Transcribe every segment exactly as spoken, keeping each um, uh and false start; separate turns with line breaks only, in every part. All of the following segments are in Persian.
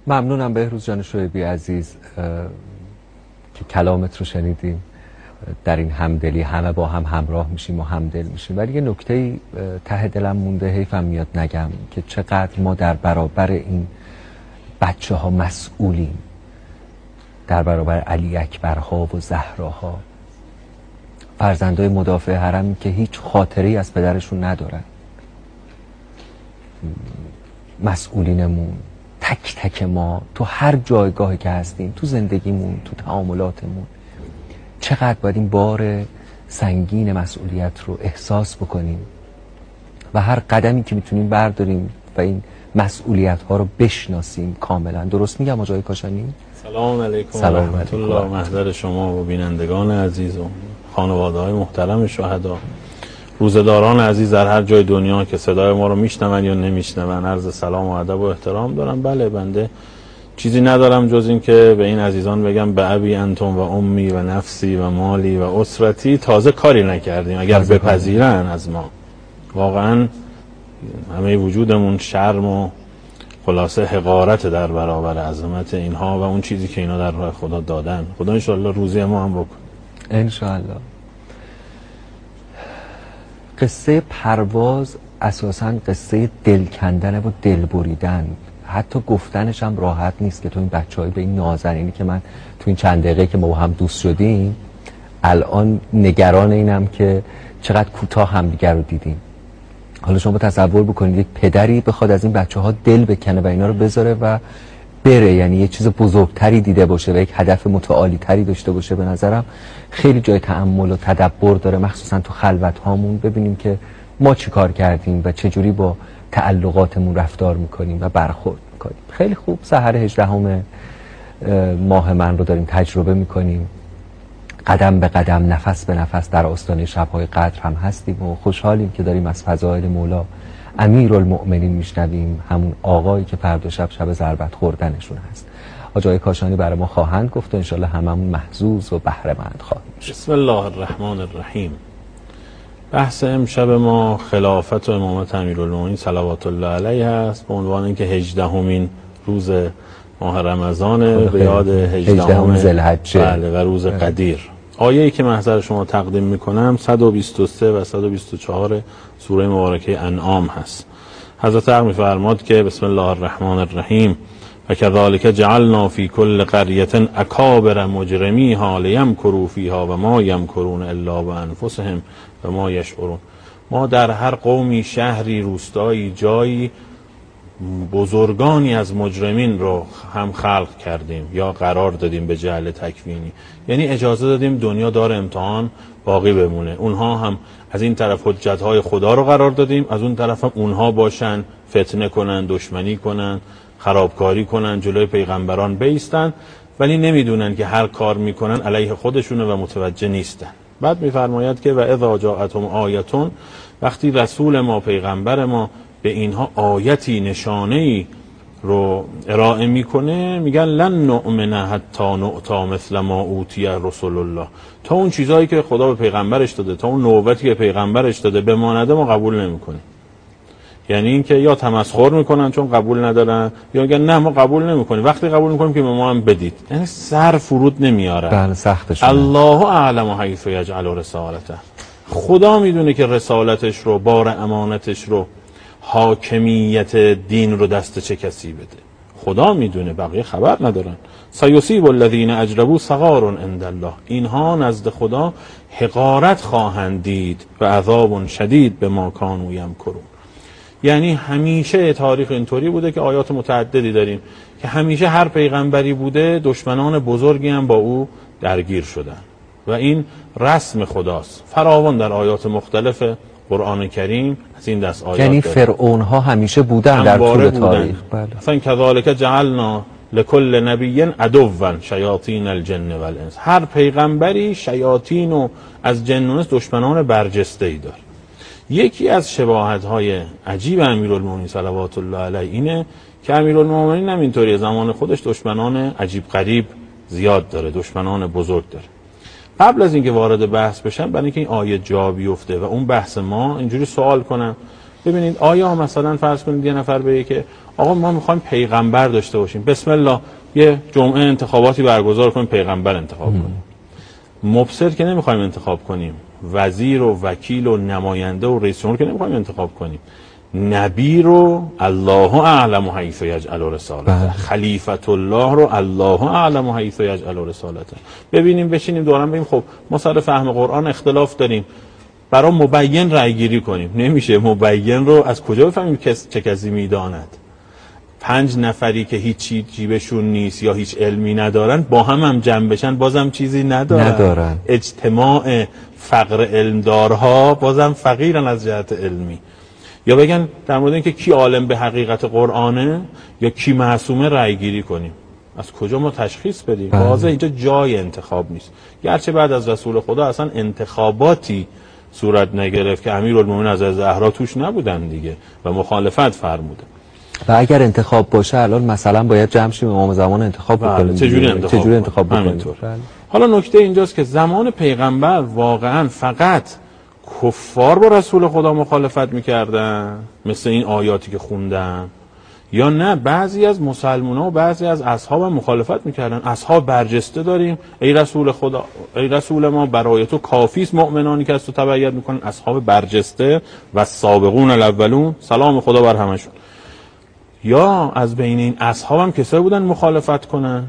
ممنونم بهروز جان شعیبی عزیز که کلامت رو شنیدیم. در این همدلی همه با هم همراه میشیم و همدل میشیم، ولی یه نکته ته دلم مونده، حیفم میاد نگم که چقدر ما در برابر این بچه ها مسئولیم، در برابر علی اکبرها و زهراها، فرزندای مدافع حرم که هیچ خاطری از پدرشون ندارن. مسئولینمون، تک تک ما، تو هر جایگاهی که هستیم، تو زندگیمون، تو تعاملاتمون، چقدر باید این بار سنگین مسئولیت رو احساس بکنیم و هر قدمی که میتونیم برداریم و این مسئولیت ها رو بشناسیم کاملا. درست میگم آقای کاشانی؟
سلام علیکم و رحمت الله. محضر شما و بینندگان عزیز و خانواده های محترم شهدا، روزداران عزیز در هر جای دنیا که صدای ما رو میشنون یا نمیشنون، عرض سلام و ادب و احترام دارم. بله، بنده چیزی ندارم جز این که به این عزیزان بگم به ابی انتم و امی و نفسی و مالی و اسرتی. تازه کاری نکردیم، اگر بپذیرن از ما واقعا همه وجودمون شرم و خلاصه حقارت در برابر عظمت اینها و اون چیزی که اینا در راه خدا دادن. خدا انشاءالله روزی ما هم بکن
انشاءالله. قصه پرواز اساساً قصه دل کندن و دل بریدن، حتی گفتنش هم راحت نیست که تو این بچه‌های به این نازنینی که من تو این چند دقیقه که ما با هم دوست شدیم الان نگران اینم که چقدر کوتاه همدیگر رو دیدیم. حالا شما تصور بکنید یک پدری بخواد از این بچه‌ها دل بکنه و اینا رو بذاره و بره، یعنی یه چیز بزرگتری دیده باشه و یک هدف متعالی تری داشته باشه. به نظرم خیلی جای تأمل و تدبر داره، مخصوصا تو خلوت هامون ببینیم که ما چی کار کردیم و چجوری با تعلقاتمون رفتار میکنیم و برخورد میکنیم. خیلی خوب، سحر هجدهم ماه من رو داریم تجربه میکنیم، قدم به قدم، نفس به نفس در آستانه شب‌های قدر هم هستیم و خوشحالیم که داریم از فضائل مولا امیرالمؤمنین میشنویم، همون آقایی که فردا شب شب ضربت خوردنشون هست. آقای کاشانی برای ما خواهند گفت و انشالله هممون محظوظ و بهره مند خواهیم شد.
بسم الله الرحمن الرحیم. بحث امشب ما خلافت و امامت امیرالمؤمنین صلوات الله علیه است، به عنوان اینکه هجدهمین روز ماه رمضان به یاد هجدهم ذوالحجه بله و روز قدیر. آیه‌ای که محضر شما تقدیم میکنم صد و بیست و سه و صد و بیست و چهار سوره مبارکه انعام هست. حضرت حق میفرماد که بسم الله الرحمن الرحیم و کذالک جعلنا فی کل قریة اکابر مجرمیها لیمکروا فیها و ما یمکرون الا بانفسهم و ما یشعرون. ما در هر قومی، شهری، روستایی، جایی بزرگانی از مجرمین رو هم خلق کردیم یا قرار دادیم به جهل تکوینی، یعنی اجازه دادیم دنیا دار امتحان باقی بمونه. اونها هم از این طرف حجتهای خدا رو قرار دادیم، از اون طرف هم اونها باشن فتنه کنن، دشمنی کنن، خرابکاری کنن، جلوی پیغمبران بیستن، ولی نمیدونن که هر کار میکنن علیه خودشونه و متوجه نیستن. بعد میفرماید که و اذا جاءتهم آیتون، وقتی رسول ما، پیغمبر ما به اینها آیتی، نشانه‌ای رو ارائه میکنه، میگن لن نؤمن حتی نؤتا مثل ما اوتی رسول الله. تا اون چیزایی که خدا به پیغمبرش داده، تا اون نوبتی که پیغمبرش داده بمانده ما قبول نمیکنیم. یعنی اینکه یا تمسخر میکنن چون قبول ندارن، یا میگن نه ما قبول نمیکنیم، وقتی قبول میکنیم که به ما هم بدید. یعنی سر فرود نمیاره.
بله، سختشه.
الله اعلم حیث یجعل رسالته. خدا میدونه که رسالتش رو، بار امانتش رو، حاکمیت دین رو دست چه کسی بده. خدا میدونه، بقیه خبر ندارن. سیصیب الذین اجربوا صغار عند الله. اینها نزد خدا حقارت خواهند دید و عذاب شدید به ما کانوا یمکرون. یعنی همیشه تاریخ اینطوری بوده که آیات متعددی داریم که همیشه هر پیغمبری بوده دشمنان بزرگی هم با او درگیر شدن و این رسم خداست. فراوان در آیات مختلف قرآن کریم از این دست آیات
یعنی فرعون ها همیشه بودن در طول تاریخ.
بله. مثلا کذالک جعلنا لکل نبی عدوا شیاطین الجن والانس. هر پیغمبری شیاطین و از جن و انس دشمنان برجسته ای داره. یکی از شباهت های عجیب امیرالمؤمنین صلوات الله علیه اینه که امیرالمؤمنین هم اینطوری زمان خودش دشمنان عجیب غریب زیاد داره، دشمنان بزرگ داره. قبل از اینکه وارد بحث بشم، برای اینکه این آیه جا بیفته و اون بحث ما، اینجوری سوال کنم ببینید آیا مثلا فرض کنید یه نفر بگه که آقا ما میخوایم پیغمبر داشته باشیم، بسم الله یه جمعه انتخاباتی برگزار کنیم پیغمبر انتخاب کنیم. مبصر که نمیخوایم انتخاب کنیم، وزیر و وکیل و نماینده و رئیس جمهور که نمیخوایم انتخاب کنیم، نبی رو الله اعلم حیث یجعل رسالته، خلیفت الله رو الله اعلم حیث یجعل رسالته. ببینیم بشینیم دورم بگیم خب ما سر فهم قرآن اختلاف داریم، برای مبین رأی گیری کنیم. نمیشه. مبین رو از کجا بفهمیم کس چه کسی میداند؟ پنج نفری که هیچی جیبشون نیست یا هیچ علمی ندارن با هم هم جمع بشن بازم چیزی ندارن,
ندارن.
اجتماع فقر علمدارها بازم فقیرن از جهت علمی. یا بگن در مورد اینکه کی عالم به حقیقت قرآنه یا کی معصومه رأی گیری کنیم. از کجا ما تشخیص بدیم؟ واضح اینجا جای انتخاب نیست. گرچه بعد از رسول خدا اصلا انتخاباتی صورت نگرفت که امیرالمومنین از زهرا توش نبودن دیگه و مخالفت فرمودن.
و اگر انتخاب باشه الان مثلا باید جمع شیم امام زمان انتخاب بکنیم.
چجوری انتخاب,
چجوری انتخاب بکنیم؟
حالا نکته اینجاست که زمان پیغمبر واقعا فقط کفار با رسول خدا مخالفت میکردن مثل این آیاتی که خوندن، یا نه بعضی از مسلمان‌ها و بعضی از اصحاب هم مخالفت میکردن؟ اصحاب برجسته داریم، ای رسول خدا، ای رسول ما برای تو کافیست مؤمنانی که از تو تبعیت میکنن. اصحاب برجسته و سابقون الاولون، سلام خدا بر همشون. یا از بین این اصحاب هم کسایی بودن مخالفت کنن؟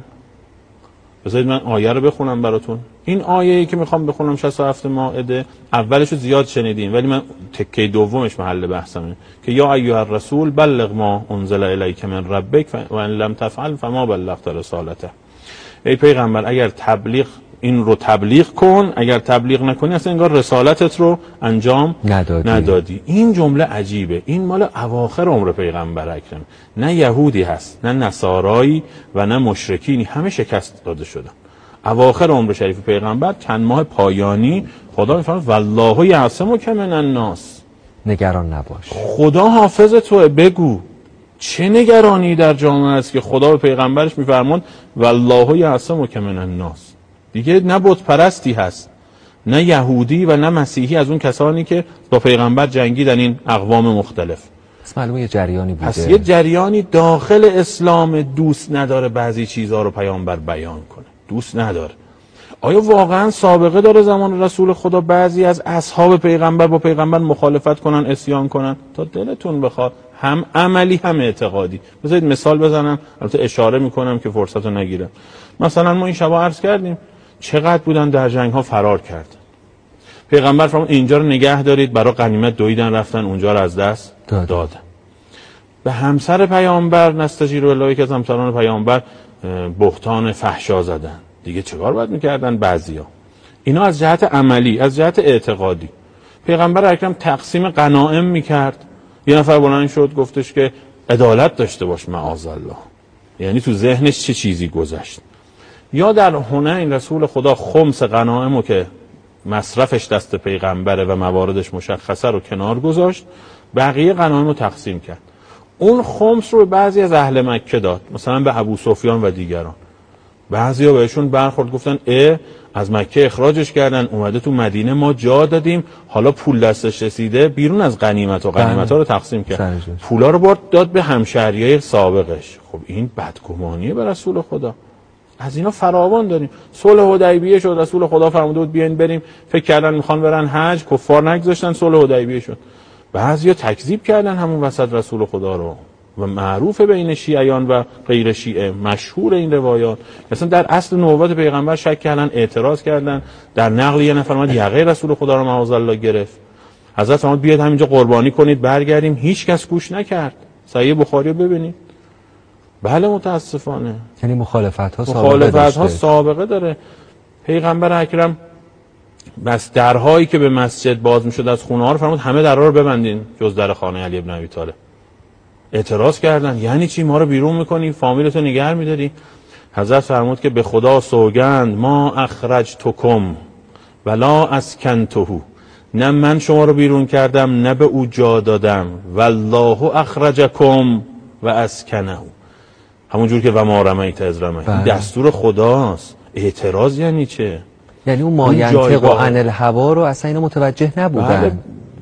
بذارید من آیه رو بخونم براتون. این آیه‌ای که میخوام بخونم شصت و هفت مائده، اولش رو زیاد شنیدین ولی من تکه دومش محل بحثمه که یا ایها الرسول بلغ ما انزل الیک من ربک و ان لم تفعل فما بلغت رسالته. ای پیغمبر اگر تبلیغ این رو تبلیغ کن، اگر تبلیغ نکنی اصلا انگار رسالتت رو انجام ندادی. ندادی. این جمله عجیبه. این مال اواخر عمر پیغمبر اکرم. نه یهودی هست، نه نصارایی و نه مشرکینی، همه شکست داده شدن. اواخر عمر شریف پیغمبر چند ماه پایانی خدا میفرماید والله یعصمک من الناس، نگران نباش، خدا حافظ توه. بگو چه نگرانی در جامعه است که خدا به پیغمبرش میفرماید والله یعصمک من الناس. دیگه نه بت پرستی هست، نه یهودی و نه مسیحی از اون کسانی که با پیغمبر جنگیدن این اقوام مختلف.
پس معلومه یه جریانی بوده.
پس یه جریانی داخل اسلام دوست نداره بعضی چیزها رو پیامبر بیان کنه، دوست نداره. آیا واقعا سابقه داره زمان رسول خدا بعضی از اصحاب پیغمبر با پیغمبر مخالفت کنن، عصیان کنن؟ تا دلتون بخواد، هم عملی هم اعتقادی. بذارید مثال بزنم، البته اشاره میکنم که فرصت رو نگیرم. مثلا ما این شبا عرض کردیم چقدر بودن در جنگ ها فرار کردن. پیغمبر فرمود اینجا رو نگه دارید، برای غنیمت دویدن رفتن اونجا رو از دست دادن. دادن. به همسر پیامبر نستجیر بالله که از همسران پیامبر بهتان فحشا زدن. دیگه چیکار باید میکردن بعضیا؟ اینا از جهت عملی، از جهت اعتقادی. پیغمبر اکرم تقسیم غنایم میکرد. یه نفر بلند شد گفتش که عدالت داشته باش معاذالله، یعنی تو ذهنش چه چیزی گذشت. یا در حنین رسول خدا خمس غنائمو که مصرفش دست پیغمبره و مواردش مشخصه رو کنار گذاشت، بقیه غنائمو تقسیم کرد. اون خمس رو به بعضی از اهل مکه داد، مثلا به ابو سفیان و دیگران. بعضیا بهشون برخورد گفتن اه از مکه اخراجش کردن، اومده تو مدینه ما جا دادیم، حالا پول دستش رسیده بیرون از غنیمت و غنیمت ها رو تقسیم کرد، پولا رو برد داد به همشهریای سابقش. خب این بدگمانیه به رسول خدا. از اینا فراوان داریم. صلح حدیبیه شد، رسول خدا فرموده بود بیاین بریم، فکر کردن میخوان برن حج، کفار نگذاشتن، صلح حدیبیه شد. بعضیا تکذیب کردن همون وسط رسول خدا رو و معروف بین شیعیان و غیر شیعه، مشهور این روایات. مثلا در اصل نبوت پیغمبر شک کردن، اعتراض کردن. در نقل یه نفر اومد یقه رسول خدا رو معاذالله گرفت. حضرت فرمود بیاید همینجا قربانی کنید برگردیم، هیچ کس گوش نکرد. صحیح بخاری رو ببینید. بله متاسفانه.
یعنی مخالفت ها سابقه
مخالفت ها سابقه داره. پیغمبر اکرم بس درهایی که به مسجد باز میشد از خونه ها رو فرمود همه درها رو ببندین جز در خانه علی ابن ابی طالب. اعتراض کردن یعنی چی ما رو بیرون میکنی، فامیلتو نگه میداری؟ حضرت فرمود که به خدا سوگند ما اخرجتکم ولا اسکنتهو، نه من شما رو بیرون کردم نه به او جا دادم، والله اخرجکم و اسکنه، همون جور که و ما رمیت از رمیت. این دستور خداست. اعتراض یعنی چه؟
یعنی اون ما ینطق عن الهوا رو اصلا اینا متوجه نبودن.
بله.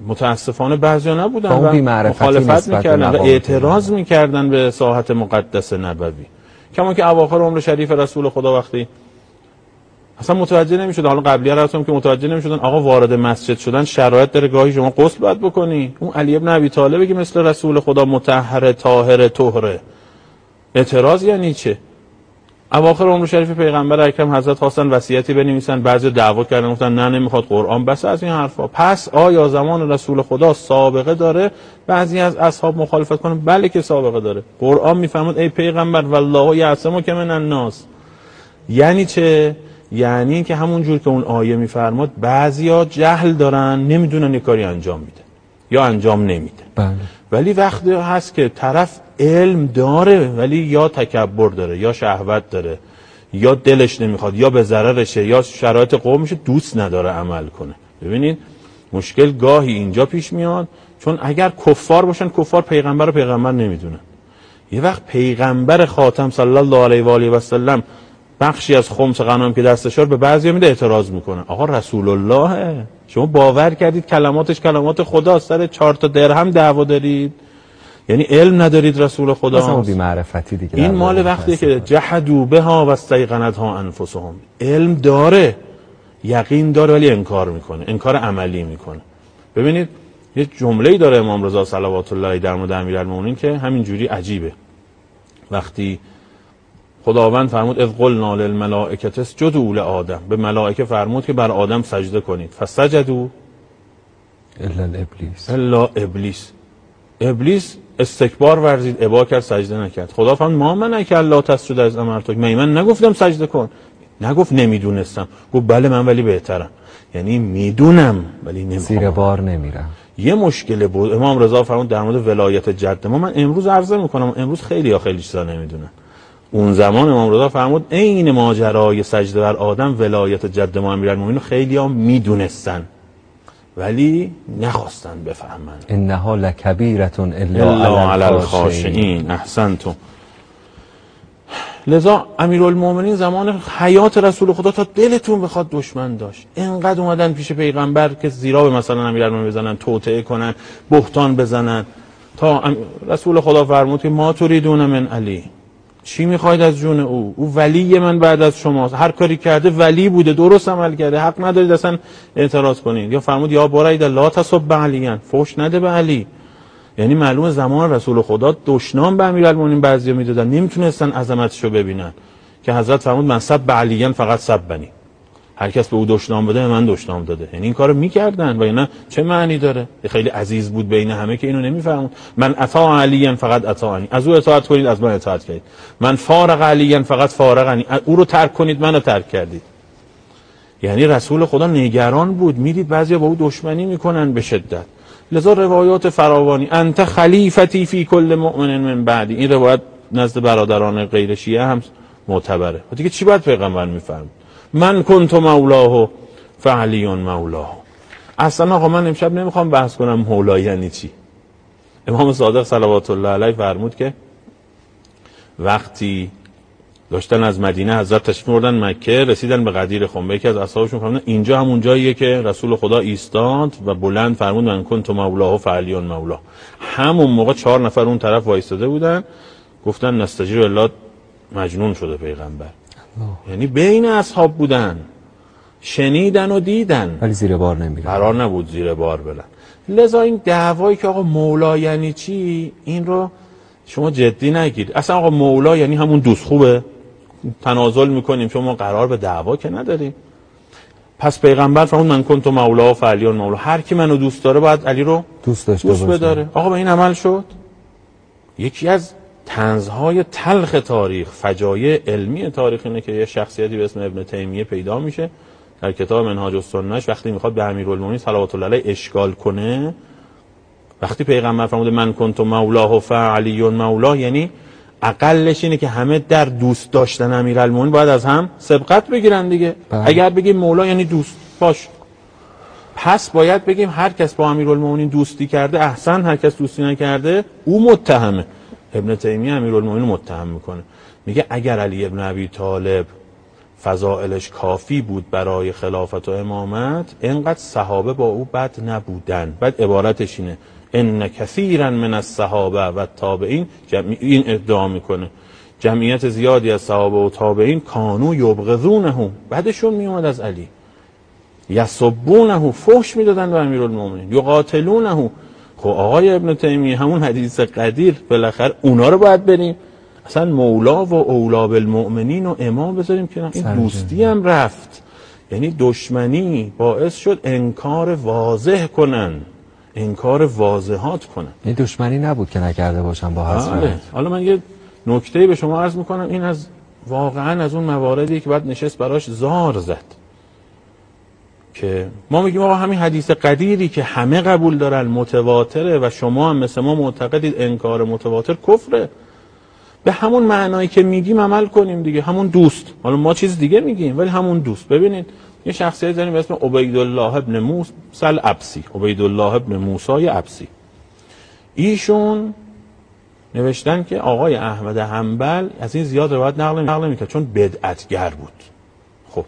متاسفانه بعضیا نبودن
و
و مخالفت میکردن و اعتراض میکردن به ساحت مقدس نبوی. کما که اواخر عمر شریف رسول خدا وقتی اصلا متوجه نمیشد، حالا قبلی‌ها رفتم که متوجه نمیشدن آقا وارد مسجد شدن شرایط داره، گاهی شما غسل باید بکنی. اون علی ابن ابی طالب که مثل رسول خدا مطهر طاهر طهره، اعتراض یعنی چه؟ اواخر عمر شریف پیغمبر اکرم حضرت خواستن وصیتی بنویسن، بعضی دعوا کردن گفتن نه نمیخواد قرآن، بس از این حرفا. پس آیا زمان رسول خدا سابقه داره بعضی از اصحاب مخالفت کنن؟ بله که سابقه داره. قرآن میفرماد ای پیغمبر والله یعصمک من الناس. یعنی چه؟ یعنی که همون جور که اون آیه میفرماد بعضیا جهل دارن، نمیدونن یه کاری انجام میده یا انجام نمیده.
بله.
ولی وقتی هست که طرف علم داره ولی یا تکبر داره یا شهوت داره یا دلش نمیخواد یا به ضررشه یا شرایط قومشه دوست نداره عمل کنه. ببینید مشکل گاهی اینجا پیش میاد، چون اگر کفار باشن، کفار پیغمبر رو پیغمبر نمیدونن. یه وقت پیغمبر خاتم صلی الله علیه و آله و سلم بخشی از خمس غنم که دستشار به بعضیا میده اعتراض میکنه. آقا رسول الله شما باور کردید کلماتش کلمات خدا، سر چهار تا درهم دعوا دارید، یعنی علم ندارید رسول خدا.
مثلا بی معرفتی دیگه.
این مال وقتی که جحدوا بها و استیقنتها انفسهم، علم داره یقین داره ولی انکار میکنه، انکار عملی میکنه. ببینید یه جمله‌ای داره امام رضا صلوات الله علیه در مورد امیرالمومنین که همین جوری عجیبه. وقتی خداوند فرمود اذ قلنا للملائکه اسجدوا لآدم، به ملائکه فرمود که بر آدم سجده کنید، فسجدوا
الا ابلیس
الا ابلیس. ابلیس استکبار ورزید، ابا کرد، سجده نکرد. خدا فرمود ما من که الله تسجد از امرتک، من من نگفتم سجده کن، نگفت نمیدونستم، گفت بله من ولی بهترم، یعنی میدونم ولی نمیخوام،
زیر بار نمیرم.
یه مشکل بود. امام رضا فرمود در مورد ولایت جد ما، من امروز عرض میکنم، امروز خیلی ها خیلی چیزا نمیدونن. اون زمان امام رضا فرمود عین ماجرای سجده بر آدم ولایت جد ما امیرالمومنین خیلی ها میدونستن ولی نخواستن بفهمن.
انها لکبیرة
الا علی الخاشعین. احسنتم. لذا امیرالمومنین زمان حیات رسول خدا تا دلتون بخواد دشمن داشت، اینقدر اومدن پیش پیغمبر که زیرا به مثلا امیرالمومنین بزنن، توطئه کنن، بهتان بزنن، تا رسول خدا فرمود که ما تریدون من علی، چی میخواید از جون او؟ او ولی من بعد از شماست، هر کاری کرده ولی بوده، درست عمل کرده، حق ندارید اصلا اعتراض کنید. یا فرمود یا برید لا تسب علیان، فوش نده به علی. یعنی معلومه زمان رسول خدا دشنام به امیرالمومنین بعضیا میدادن، نمیتونستن عظمتشو ببینن، که حضرت فرمود من سب علیان فقط سبنی، هر کس به او دشنام بده من دشنام داده. یعنی این کارو میکردن و اینا چه معنی داره؟ خیلی عزیز بود بین همه که اینو نمیفهمون. من اطاع علیان فقط اطاعنی، از او اطاعت کنید از من اطاعت کردید. من فارق علیان فقط فارقنی، او رو ترک کنید منو ترک کردید. یعنی رسول خدا نگران بود، میدید بعضیا با او دشمنی میکنن به شدت. لذا روایات فراوانی انت خلیفتی فی کل مؤمن من بعدی، این روایت نزد برادران غیر شیعه هم معتبره. و دیگه چی باید پیغمبر میفرمود؟ من کنت مولاه فعلی مولاه. اصلا آقا من امشب نمیخوام بحث کنم مولا یعنی چی. امام صادق صلوات الله علیه فرمود که وقتی داشتن از مدینه حضرت تشریف بردن مکه، رسیدن به غدیر خم، یکی از اصحابشون فرمود اینجا همون جاییه که رسول خدا ایستاد و بلند فرمود من کنت مولاه فعلی مولاه. همون موقع چهار نفر اون طرف وایستاده بودن، گفتن نستجیر الله مجنون شده پیغمبر. یعنی بین اصحاب بودن، شنیدن و دیدن
ولی زیر بار نمیرن،
قرار نبود زیر بار برن. لذا این دعوایی که آقا مولا یعنی چی، این رو شما جدی نگیرید. اصلا آقا مولا یعنی همون دوست خوبه، تنازل میکنیم، شما قرار به دعوا که نداریم. پس پیغمبر فرمود من کنت مولا و فعلی مولا، هر کی منو دوست داره باید علی رو
دوست داشته
دوست
باشه.
بداره. آقا به این عمل شد. یکی از طنزهای تلخ تاریخ، فجایع علمی تاریخ اینه که یه شخصیتی به اسم ابن تیمیه پیدا میشه در کتاب منهاج السنه‌اش، وقتی میخواد به امیرالمومنین صلوات الله علیه اشکال کنه، وقتی پیغمبر فرموده من کنت مولاه و فعلی مولاه، یعنی اقلش اینه که همه در دوست داشتن امیرالمومنین باید از هم سبقت بگیرن دیگه. بله. اگر بگیم مولا یعنی دوست باش، پس باید بگیم هر کس با امیرالمومنین دوستی کرده احسن، هر کس دوستی نکرده او متهمه. ابن تیمیه امیرالمومنین متهم میکنه، میگه اگر علی ابن ابی طالب فضائلش کافی بود برای خلافت و امامت، اینقدر صحابه با او بد نبودن. بعد عبارتش اینه ان کثیرا من الصحابه و تابعین، این ادعا میکنه جمعیت زیادی از صحابه و تابعین کانو یبغضونه، بعدشون میومد از علی، یسبونه، فحش میدادن به امیرالمومنین، یقاتلونه. خب آقای ابن تیمیه همون حدیث قدیر، بالاخره اونا رو باید بریم اصلا مولا و اولا بالمؤمنین و امام بذاریم که این دوستی هم رفت. یعنی دشمنی باعث شد انکار واضح کنن، انکار واضحات کنن.
این دشمنی نبود که نکرده باشن با حضرت.
حالا من یه نکته به شما عرض میکنم، این از واقعا از اون مواردی که باید نشست براش زار زد، که ما میگیم آقا همین حدیث قدیری که همه قبول دارن متواتره و شما هم مثل ما معتقدید انکار متواتر کفره، به همون معنایی که میگیم عمل کنیم دیگه، همون دوست. حالا ما چیز دیگه میگیم ولی همون دوست. ببینید یه شخصیت داریم به اسم عبیدالله ابن موسی العبسی، عبیدالله ابن موسی العبسی. ایشون نوشتن که آقای احمد حنبل از این زیاد روایت نقل نقل میکرد چون بدعتگر بود. خب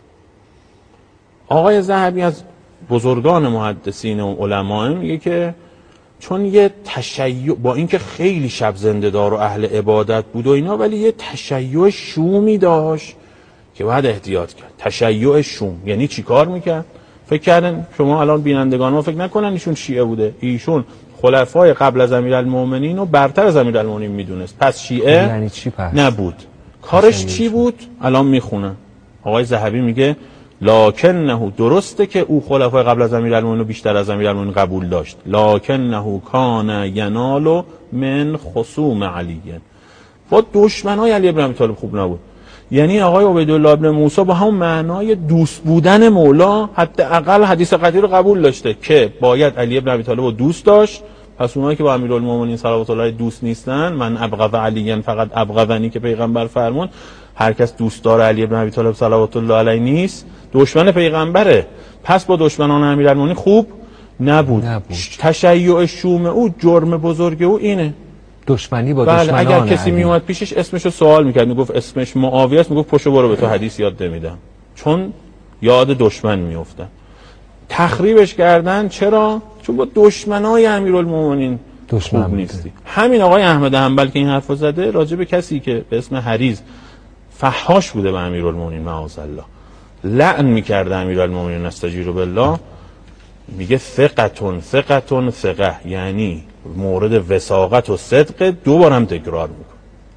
آقای ذهبی از بزرگان محدثین و علما میگه که چون یه تشیع، با اینکه خیلی شب زنده دار و اهل عبادت بود و اینا، ولی یه تشیع شومی داشت که باید احتیاط کرد. تشیع شوم یعنی چی کار میکرد؟ فکر کردن شما الان بینندگان ما فکر نکنن ایشون شیعه بوده، ایشون خلفای قبل از امیرالمومنین و برتر از امیرالمومنین میدونست، پس شیعه
یعنی چی پس؟
نبود. کارش چی بود؟ الان میخونن. آقای ذهبی میگه لکنه، درسته که او خلفای قبل از امیرالمومنین رو بیشتر از امیرالمومنین قبول داشت، لکنه کان ینال من خصوم علی، با دشمنای علی ابن ابی طالب خوب نبود. یعنی آقای عبیدالله ابن موسی با همون معنای دوست بودن مولا حداقل حدیث قدیر رو قبول داشته که باید علی ابن ابی طالب رو دوست داشت. پس اونایی که با امیرالمومنین صلوات الله علیه دوست نیستن، من ابغض علی فقط ابغضنی که پیغمبر فرمون، هر کس دوستدار علی ابن ابی طالب صلوات الله علیه نیست دشمن پیغمبره. پس با دشمنان امیرالمومنین خوب نبود. نبود. تشیع شوم او، جرم بزرگ او اینه،
دشمنی با
بله.
دشمنان.
اگر کسی می اومد پیشش اسمشو سوال میکرد، میگفت اسمش معاویه است، میگفت پشو برو به تو حدیث یاد نمیدم، چون یاد دشمن میافتن. تخریبش کردن چرا؟ چون با دشمنای امیرالمومنین خوب نیستی. همین آقای احمد حنبل که این حرفو زده راجع به کسی که به اسم حریز فحاش بوده به امیرالمومنین معاذالله، لعن میکرد امیرالمومنین استجیر بالله، میگه ثقتون ثقتون ثقه، یعنی مورد وثاقت و صدق، دو بار هم تکرار میکنه.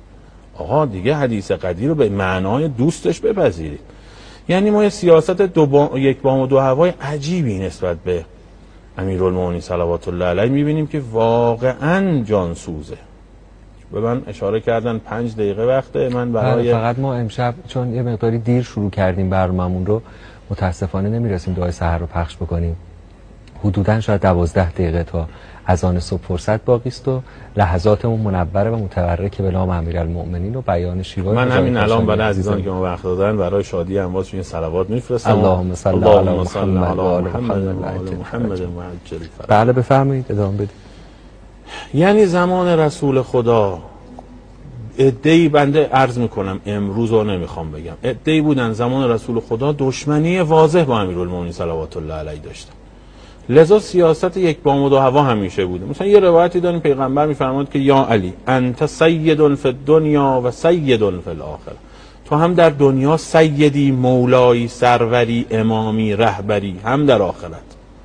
آقا دیگه حدیث قدیر رو به معنای دوستش بپذیرید. یعنی ما یه سیاست دو با... یک بام و دو هوای عجیبی نسبت به امیرالمومنین صلوات الله علیه میبینیم که واقعا جانسوزه. به من اشاره کردن پنج دقیقه وقته من برای
فقط ما امشب چون یه مقداری دیر شروع کردیم برنامه‌مون رو، متاسفانه نمیرسیم دعای سحر رو پخش بکنیم. حدوداً شاید دوازده دقیقه تا اذان صبح فرصت باقی است و لحظاتمون منوره و متبرک به نام امیرالمومنین و بیان شیوه.
من همین الان برای عزیزان که ما وقت دادن برای شادی امواتشون صلوات میفرستم.
اللهم صل علی محمد و آل محمد. بله بفرمایید ادامه بدید.
یعنی زمان رسول خدا عده‌ای، بنده عرض میکنم امروز رو نمیخوام بگم، عده‌ای بودن زمان رسول خدا دشمنی واضح با امیرالمومنین صلوات الله علیه داشتن، لذا سیاست یک بام و دو هوا همیشه بوده. مثلا یه روایتی داریم پیغمبر میفرماد که یا علی انت سید فی الدنیا و سید فی الاخره، تو هم در دنیا سیدی، مولایی، سروری، امامی، رهبری، هم در آخرت.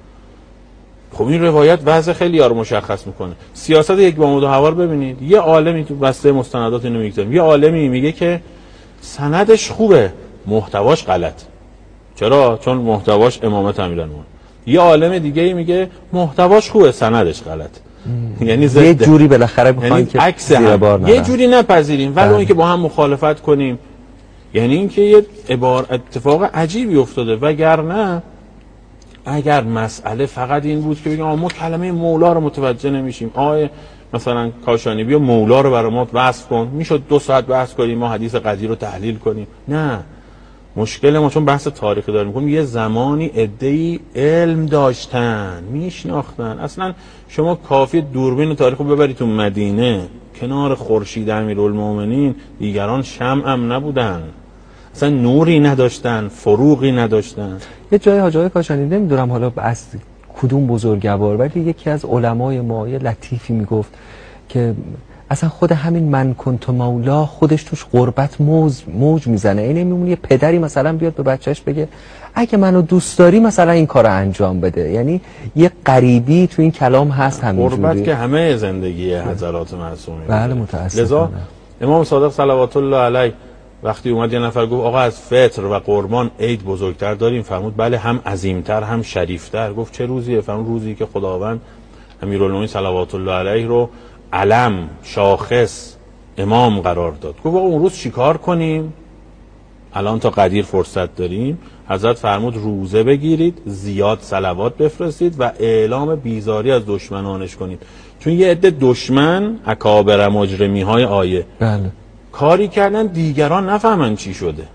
خب این روایت وضع خیلی ها رو مشخص میکنه. سیاست یک بام و دو هوا رو ببینید. یه عالمی تو بسته مستندات اینو میگذاریم، یه عالمی میگه که سندش خوبه محتواش غلط. چرا؟ چون محتواش امامت امیرالمومنین. یه عالم دیگه ای میگه محتواش خوبه سندش غلط. یعنی
یه جوری بالاخره میخوان یعنی
که زیر بار نرن، یه جوری نپذیریم ولو اینکه با هم مخالفت کنیم. یعنی اینکه یه عبارت اتفاق عجیبی افتاده، وگرنه اگر مسئله فقط این بود که بگیم ما کلمه مولا رو متوجه نمیشیم، آیه مثلا کاشانی بیا مولا رو برای ما وصف کن، میشد دو ساعت بحث کنیم، ما حدیث قدیر رو تحلیل کنیم. نه، مشکل ما چون بحث تاریخی داریم میکنیم، یه زمانی عده‌ای علم داشتن، میشناختن. اصلا شما کافی دوربین تاریخ رو ببری تو مدینه کنار خورشید امیرالمومنین، دیگران شمع هم نبودن. اصلا نوری نداشتن، فروغی نداشتن.
یه جای حاج آقای کاشانی نمیدونم حالا از کدوم بزرگوار، ولی یکی از علمای ما یه لطیفی میگفت که اصلا خود همین من کنت مولا خودش توش غربت موج موج میزنه. اینه میمونه یه پدری مثلا بیاد به بچهش بگه اگه منو دوست داری مثلا این کارو انجام بده. یعنی یه غریبی تو این کلام هست همینجوری.
غربت که همه زندگی حضرات معصومین.
بله متاسفانه.
لذا امام صادق صلوات الله علیه وقتی اومد یه نفر گفت آقا از فطر و قربان عید بزرگتر داریم، فرمود بله هم عظیمتر هم شریفتر. گفت چه روزیه؟ فرمود روزی که خداوند امیرالمومنین صلوات الله علیه رو علم، شاخص، امام قرار داد. گفت آقا اون روز چیکار کنیم؟ الان تا قدیر فرصت داریم. حضرت فرمود روزه بگیرید، زیاد صلوات بفرستید و اعلام بیزاری از دشمنانش کنید، چون یه عده دشمن اکابر مجرمی های آیه
بله
کاری کردن دیگران نفهمن چی شده،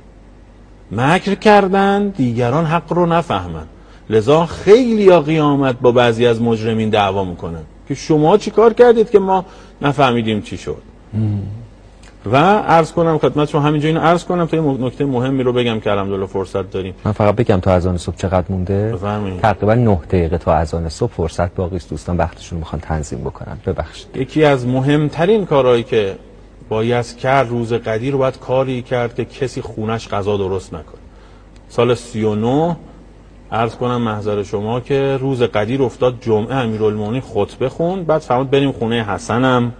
مکر کردن دیگران حق رو نفهمن. لذا خیلی یا قیامت با بعضی از مجرمین دعوا میکنن که شما چی کار کردید که ما نفهمیدیم چی شد. ام. و عرض کنم خدمت شما همینجا اینو عرض کنم تا یه نکته مهمی رو بگم که الحمدلله فرصت داریم.
من فقط بگم تا اذان صبح چقدر مونده؟
بفرمایید.
تقریبا نه دقیقه تا اذان صبح فرصت باقی است. دوستان وقتشون رو میخوان تنظیم بکنن. ببخشید.
یکی از مهمترین کارهایی که باید کرد روز قدیر رو باید کاری کرد که کسی خونش غذا درست نکنه. سال سی و نه عرض کنم محضر شما که روز قدیر افتاد جمعه، امیرالمومنین خطبه خوند، بعد فرمود بریم خونه حسنم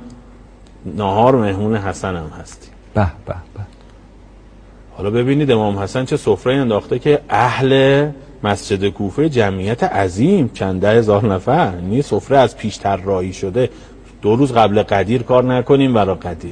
ناهار مهمون حسنم هستی.
به به به.
حالا ببینید امام حسن چه سفره انداخته که اهل مسجد کوفه جمعیت عظیم چند ده هزار نفر، نی سفره از پیش طراحی شده. دو روز قبل قدیر کار نکنیم برای قدیر.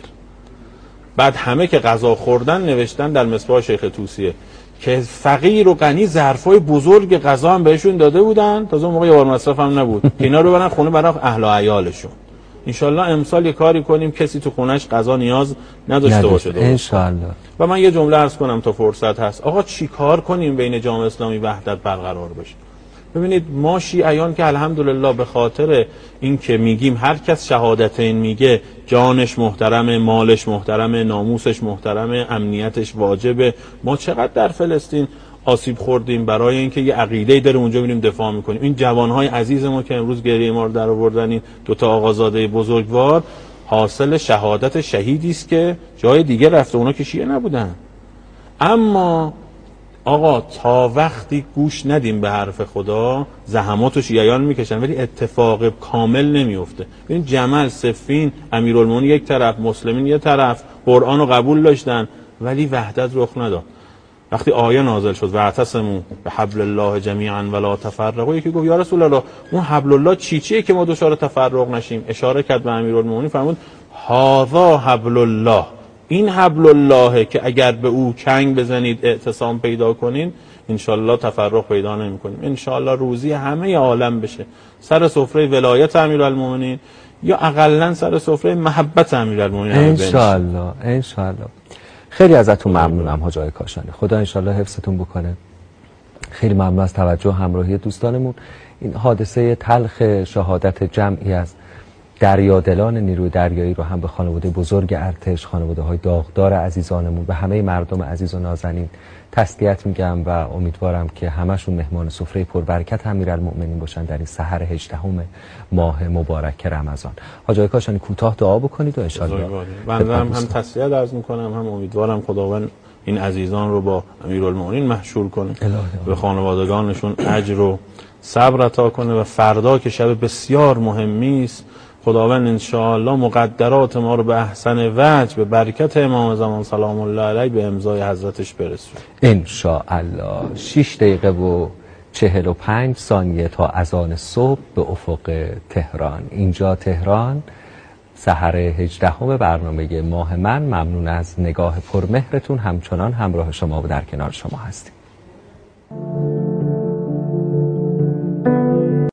بعد همه که غذا خوردن نوشتن در مصباح شیخ توسیه که فقیر و غنی ظرفای بزرگ غذا هم بهشون داده بودن، تازه اون موقع یوار مصرف هم نبود که اینا رو برن خونه برای اهل و عیالشون. انشالله امسال یه کاری کنیم کسی تو خونش غذا نیاز نداشته باشه.
انشالله.
و من یه جمله عرض کنم تا فرصت هست. آقا چی کار کنیم بین جامعه اسلامی وحدت برقرار بشه؟ ببینید ما شیعیان که الحمدلله به خاطر این که میگیم هر کس شهادتین میگه جانش محترمه، مالش محترمه، ناموسش محترمه، امنیتش واجبه. ما چقدر در فلسطین آسیب خوردیم برای اینکه یه عقیده‌ای داره اونجا میریم دفاع میکنیم. این جوانهای عزیز ما که امروز گریه ما رو در آوردن، این دو تا آقازاده بزرگوار، حاصل شهادت شهیدی است که جای دیگه رفته، اونا که شیعه نبودن. اما آقا تا وقتی گوش ندیم به حرف خدا زحمات و شیعیان میکشن ولی اتفاق کامل نمیفته. ببین جمل، صفین، امیرالمومنین یک طرف، مسلمین یک طرف، قرآن رو قبول داشتن ولی وحدت رخ نداد. وقتی آیه نازل شد واعتصموا بحبل الله جمیعا ولا تفرقوا، یکی گفت یا رسول الله اون حبل الله چی چیه که ما دچار تفرق نشیم؟ اشاره کرد به امیرالمومنین فرمود هذا حبل الله، این حبل الله که اگر به او چنگ بزنید اعتصام پیدا کنین انشالله تفرق پیدا نمی کنیم. انشالله روزی همه عالم بشه سر سفره ولایت امیرالمومنین یا اقلن سر سفره محبت امیرالمومنین.
انشالله انشالله. خیلی ازتون ممنونم حاج آقای کاشانی. خدا انشالله حفظتون بکنه. خیلی ممنون از توجه همراهی دوستانمون. این حادثه تلخ شهادت جمعی از دریادلان نیروی دریایی رو هم به خانواده بزرگ ارتش، خانواده های داغدار عزیزانمون، به همه مردم عزیز و نازنین تسلیت میگم و امیدوارم که همشون مهمان سفره پربرکت امیرالمومنین باشن در این سحر هجدهم ماه مبارک رمضان. حاج آقای کاشانی کوتاه دعا بکنید و ان شاءالله.
من هم هم تسلیت عرض میکنم، هم امیدوارم خداوند این عزیزان رو با امیرالمومنین محشور کنه، به خانوادگانشون اجر و صبر عطا کنه و فردا که شب بسیار مهمی است خداوند انشاءالله مقدرات ما رو به احسن وجه به برکت امام زمان سلام الله علیه به امضای حضرتش برسونه
انشاءالله. شش دقیقه و چهل و پنج ثانیه تا اذان صبح به افق تهران. اینجا تهران، سحر هجدهم برنامه ماه من. ممنون از نگاه پرمهرتون، همچنان همراه شما و در کنار شما هستیم.